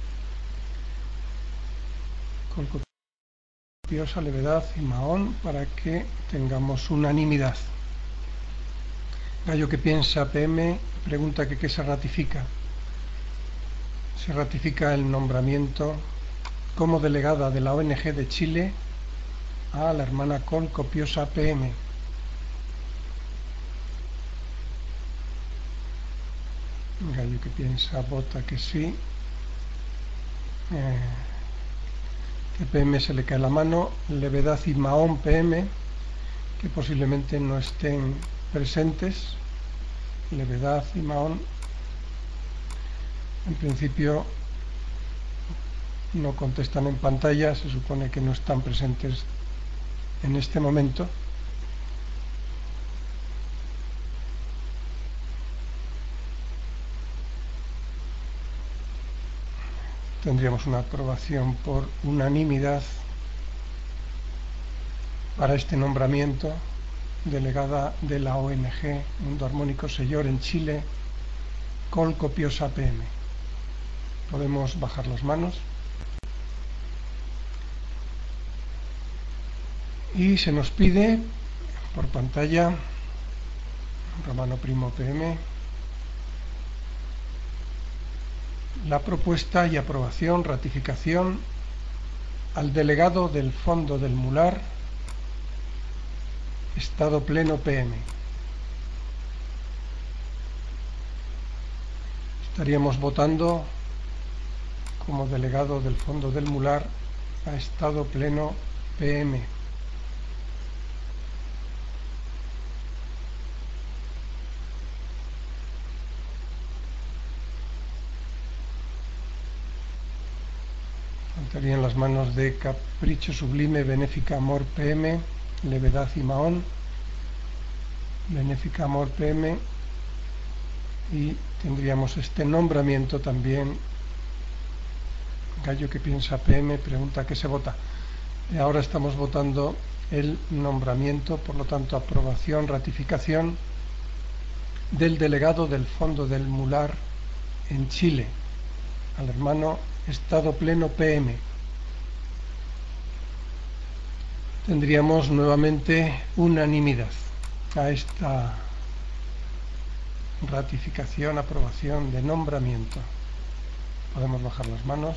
Colcopiosa, Levedad y Mahón, para que tengamos unanimidad. Gallo que piensa P M pregunta que qué se ratifica. Se ratifica el nombramiento como delegada de la O N G de Chile a la hermana Colcopiosa P M. Gallo que piensa vota que sí. Eh, que P M se le cae la mano. Levedad y Mahón P M, que posiblemente no estén presentes. Levedad y Mahón en principio no contestan en pantalla, se supone que no están presentes en este momento. Tendríamos una aprobación por unanimidad para este nombramiento, delegada de la O N G Mundo Armónico Sellor en Chile, Colcopiosa P M. Podemos bajar las manos. Y se nos pide por pantalla, Romano Primo P M, la propuesta y aprobación, ratificación al delegado del Fondo del Mular, Estado Pleno P M. Estaríamos votando como delegado del Fondo del Mular a Estado Pleno P M. estaría en las manos de Capricho Sublime, Benéfica Amor P M, Levedad y Mahón. Benéfica Amor P M, y tendríamos este nombramiento también. Gallo que piensa P M pregunta qué se vota. Y ahora estamos votando el nombramiento, por lo tanto aprobación, ratificación del delegado del Fondo del Mular en Chile, al hermano Estado Pleno P M. Tendríamos nuevamente unanimidad a esta ratificación, aprobación de nombramiento. Podemos bajar las manos.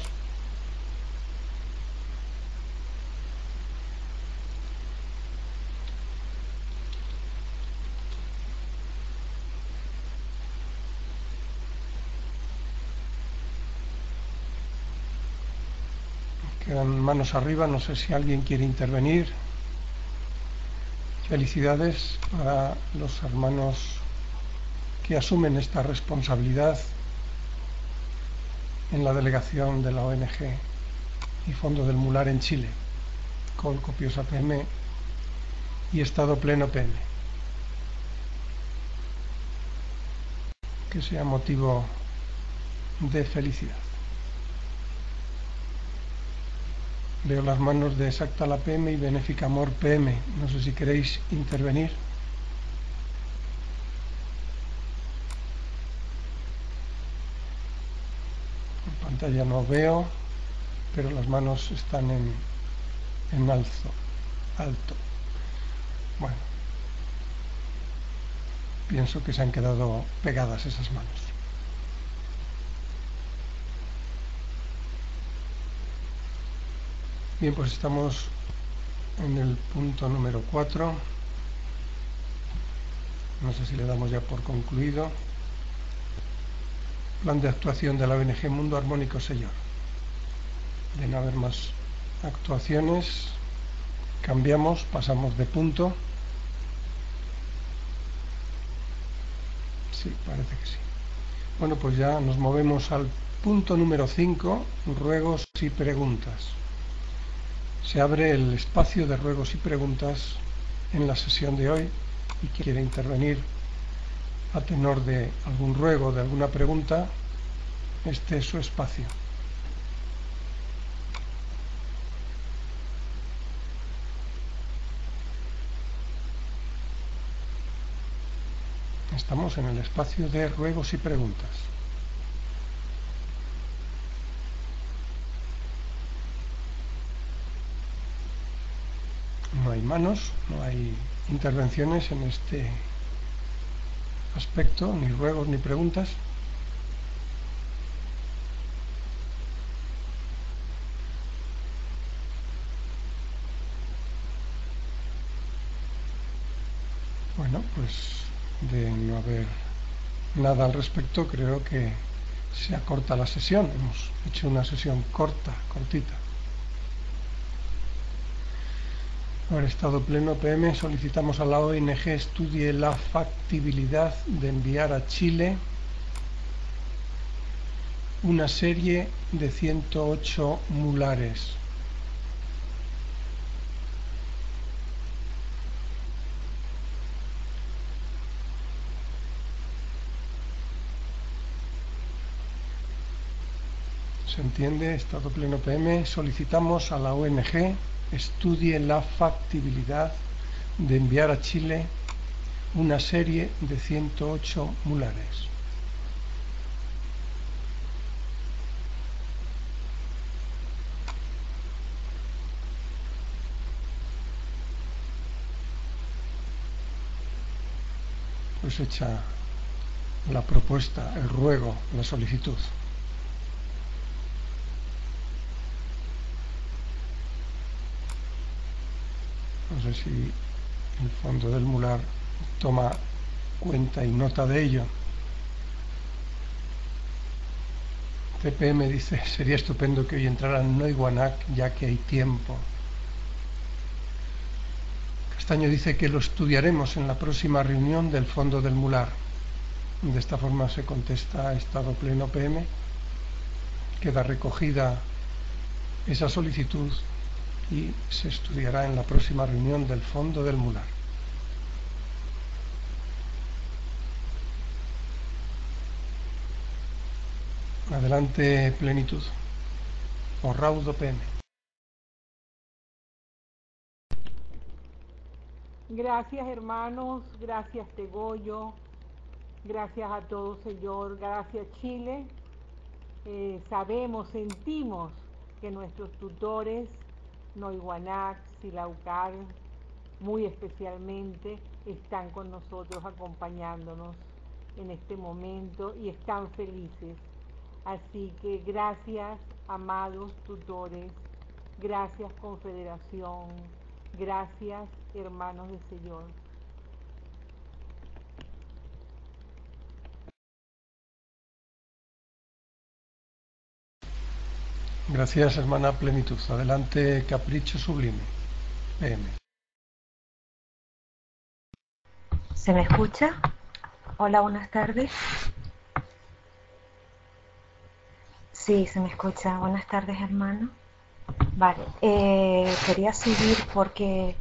Quedan manos arriba, no sé si alguien quiere intervenir. Felicidades para los hermanos que asumen esta responsabilidad en la delegación de la O N G y Fondo del Mular en Chile, con Copiosa P M y Estado Pleno P M. Que sea motivo de felicidad. Veo las manos de Exacta la P M y Benéfica Amor P M. No sé si queréis intervenir. Por pantalla no veo, pero las manos están en, en alzo, alto. Bueno, pienso que se han quedado pegadas esas manos. Bien, pues estamos en el punto número cuatro. No sé si le damos ya por concluido. Plan de actuación de la O N G Mundo Armónico Señor. De no haber más actuaciones, cambiamos, pasamos de punto. Sí, parece que sí. Bueno, pues ya nos movemos al punto número cinco, ruegos y preguntas. Se abre el espacio de ruegos y preguntas en la sesión de hoy, y quien quiere intervenir a tenor de algún ruego, de alguna pregunta, este es su espacio. Estamos en el espacio de ruegos y preguntas. No hay manos, no hay intervenciones en este aspecto, ni ruegos ni preguntas. Bueno, pues de no haber nada al respecto, creo que se acorta la sesión. Hemos hecho una sesión corta, cortita. Ahora, Estado Pleno P M, solicitamos a la O N G estudie la factibilidad de enviar a Chile una serie de ciento ocho mulares. ¿Se entiende? Estado Pleno P M, solicitamos a la O N G estudie la factibilidad de enviar a Chile una serie de ciento ocho mulares. Pues hecha la propuesta, el ruego, la solicitud. No sé si el Fondo del Mular toma cuenta y nota de ello. C P M dice, sería estupendo que hoy entraran Noiguanac, ya que hay tiempo. Castaño dice que lo estudiaremos en la próxima reunión del Fondo del Mular. De esta forma se contesta a Estado Pleno P M. Queda recogida esa solicitud y se estudiará en la próxima reunión del Fondo del Mular. Adelante, Plenitud. O Raudo P M. Gracias, hermanos, gracias, Tegoyo, gracias a todos, Señor, gracias, Chile. Eh, sabemos, sentimos que nuestros tutores, Noiguanac, Silaucar, muy especialmente, están con nosotros acompañándonos en este momento y están felices. Así que gracias, amados tutores, gracias, Confederación, gracias, hermanos del Señor. Gracias, hermana Plenitud. Adelante, Capricho Sublime. P M. ¿Se me escucha? Hola, buenas tardes. Sí, se me escucha. Buenas tardes, hermano. Vale, eh, quería seguir porque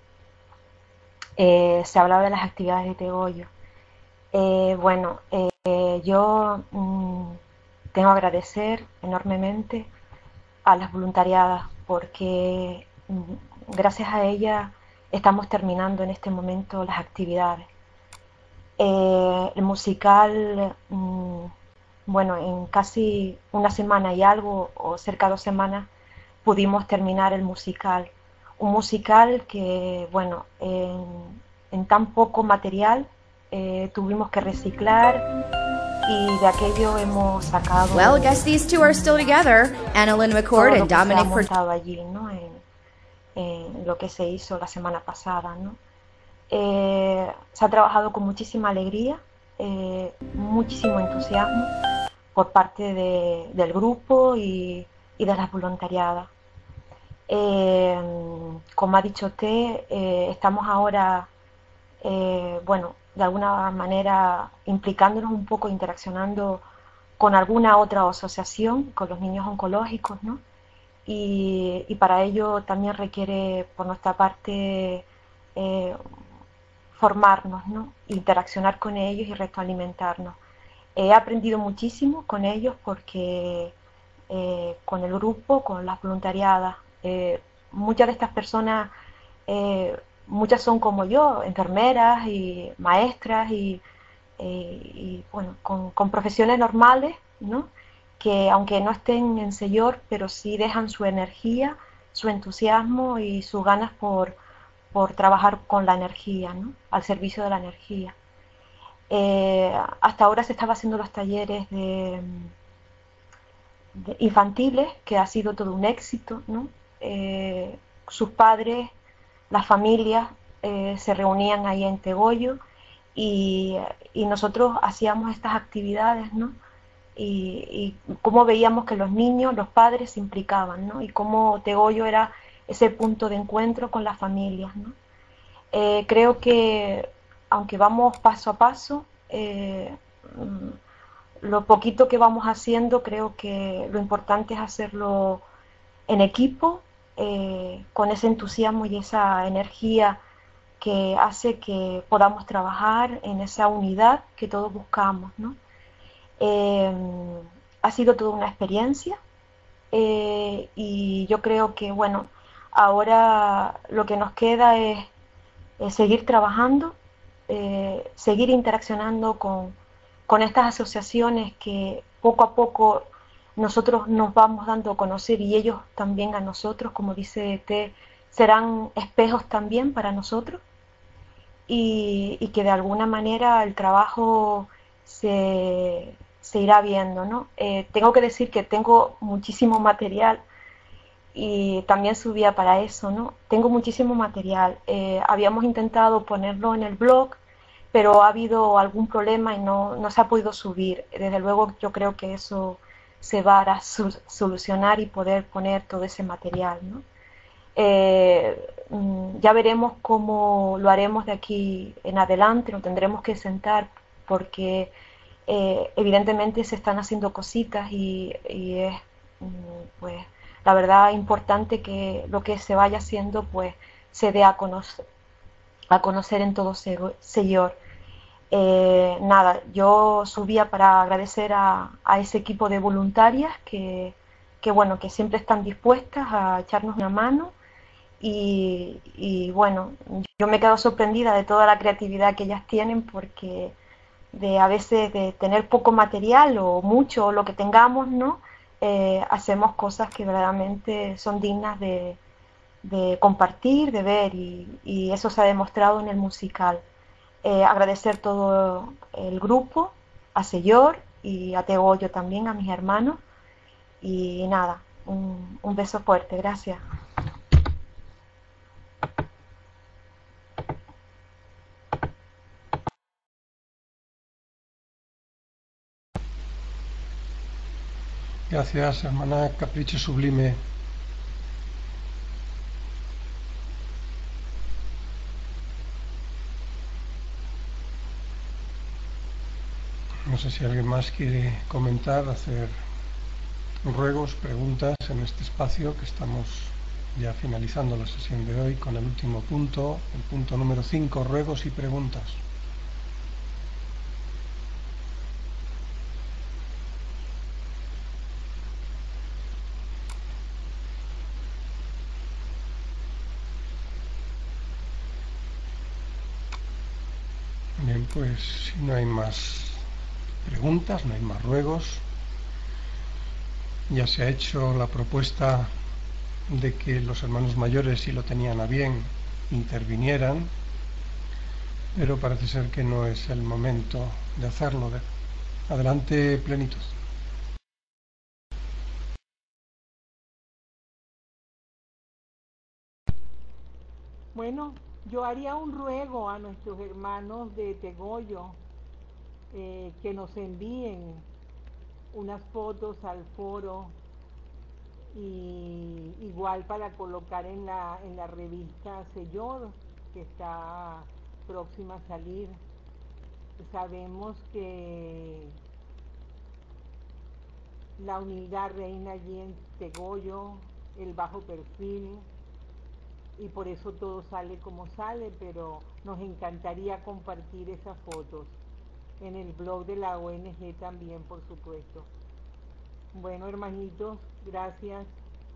eh, se hablaba de las actividades de Tegoyo. Eh, bueno, eh, yo mm, tengo que agradecer enormemente a las voluntariadas porque mm, gracias a ellas estamos terminando en este momento las actividades. Eh, el musical, mmm, bueno, en casi una semana y algo, o cerca de dos semanas, pudimos terminar el musical. Un musical que, bueno, en, en tan poco material eh, tuvimos que reciclar y de aquello hemos sacado. Well, guess these two are still together. Annalyn McCord and Dominic Ford. Se ha montado allí, ¿no? En, en lo que se hizo la semana pasada, ¿no? Eh, se ha trabajado con muchísima alegría, eh, muchísimo entusiasmo por parte de, del grupo y, y de las voluntariadas. Eh, como ha dicho usted, eh, estamos ahora, eh, bueno, de alguna manera implicándonos un poco, interaccionando con alguna otra asociación, con los niños oncológicos, ¿no? Y, y para ello también requiere, por nuestra parte, eh, formarnos, ¿no? Interaccionar con ellos y retroalimentarnos. He aprendido muchísimo con ellos porque eh, con el grupo, con las voluntariadas, eh, muchas de estas personas, eh, muchas son como yo, enfermeras y maestras y, eh, y bueno, con, con profesiones normales, ¿no? Que aunque no estén en Señor, pero sí dejan su energía, su entusiasmo y sus ganas por por trabajar con la energía, ¿no? Al servicio de la energía. Eh, hasta ahora se estaba haciendo los talleres de, de infantiles, que ha sido todo un éxito, ¿no? Eh, sus padres, las familias eh, se reunían ahí en Tegoyo y, y nosotros hacíamos estas actividades, ¿no? Y, y cómo veíamos que los niños, los padres se implicaban, ¿no? Y cómo Tegoyo era ese punto de encuentro con las familias, ¿no? Eh, creo que aunque vamos paso a paso, eh, lo poquito que vamos haciendo, creo que lo importante es hacerlo en equipo, eh, con ese entusiasmo y esa energía que hace que podamos trabajar en esa unidad que todos buscamos, ¿no? Eh, ha sido toda una experiencia eh, y yo creo que, bueno, ahora lo que nos queda es, es seguir trabajando, eh, seguir interaccionando con, con estas asociaciones que poco a poco nosotros nos vamos dando a conocer y ellos también a nosotros, como dice T, serán espejos también para nosotros y, y que de alguna manera el trabajo se, se irá viendo, ¿no? Eh, tengo que decir que tengo muchísimo material y también subía para eso, ¿no? Tengo muchísimo material. Eh, habíamos intentado ponerlo en el blog, pero ha habido algún problema y no, no se ha podido subir. Desde luego yo creo que eso se va a solucionar y poder poner todo ese material, ¿no? Eh, ya veremos cómo lo haremos de aquí en adelante, nos tendremos que sentar porque eh, evidentemente se están haciendo cositas y, y es pues la verdad es importante que lo que se vaya haciendo pues se dé a conocer, a conocer en todo Sellor. Eh, nada, yo subía para agradecer a, a ese equipo de voluntarias que, que, bueno, que siempre están dispuestas a echarnos una mano y, y bueno, yo me quedo sorprendida de toda la creatividad que ellas tienen porque de a veces de tener poco material o mucho o lo que tengamos, ¿no? Eh, hacemos cosas que verdaderamente son dignas de, de compartir, de ver y, y eso se ha demostrado en el musical. Eh, agradecer todo el grupo, a Sellor y a Tegollo también, a mis hermanos. Y nada, un, un beso fuerte, gracias. Gracias, hermana Capricho Sublime. No sé si alguien más quiere comentar, hacer ruegos, preguntas en este espacio, que estamos ya finalizando la sesión de hoy con el último punto, el punto número cinco, ruegos y preguntas. Bien, pues si no hay más preguntas, no hay más ruegos, ya se ha hecho la propuesta de que los hermanos mayores, si lo tenían a bien, intervinieran, pero parece ser que no es el momento de hacerlo. Adelante, Plenitud. Bueno, yo haría un ruego a nuestros hermanos de Tegollo eh, que nos envíen unas fotos al foro y igual para colocar en la, en la revista Sellor, que está próxima a salir. Sabemos que la unidad reina allí en Tegollo, el bajo perfil, y por eso todo sale como sale, pero nos encantaría compartir esas fotos en el blog de la O N G también, por supuesto. Bueno, hermanitos, gracias.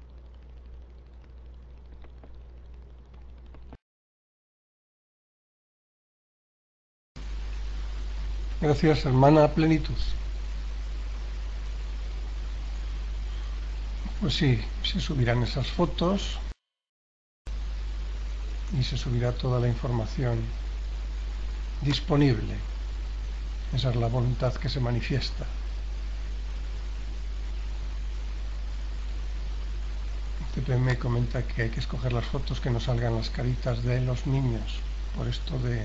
Gracias, hermana Plenitud. Pues sí, se subirán esas fotos y se subirá toda la información disponible. Esa es la voluntad que se manifiesta. C P M comenta que hay que escoger las fotos que no salgan las caritas de los niños, por esto de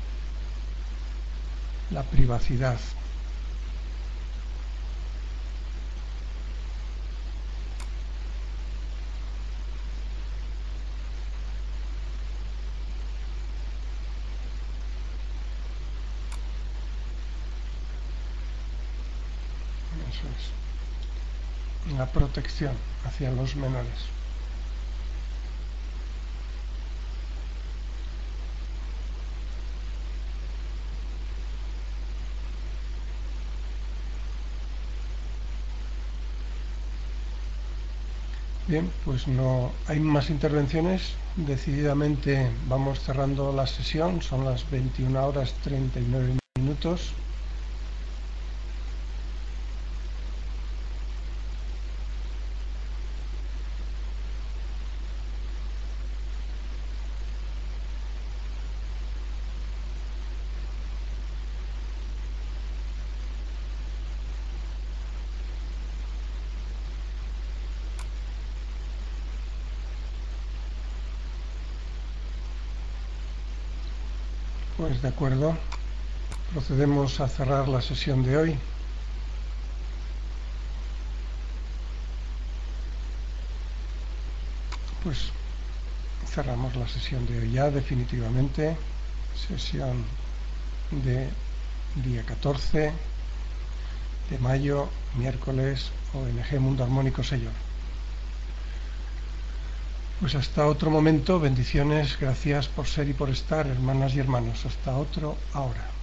la privacidad. Eso es. La protección hacia los menores. Bien, pues no hay más intervenciones. Decididamente vamos cerrando la sesión. Son las veintiuna horas treinta y nueve minutos. Pues de acuerdo, procedemos a cerrar la sesión de hoy. Pues cerramos la sesión de hoy ya definitivamente, sesión de día catorce de mayo, miércoles, O N G Mundo Armónico Sellor. Pues hasta otro momento, bendiciones, gracias por ser y por estar, hermanas y hermanos. Hasta otro ahora.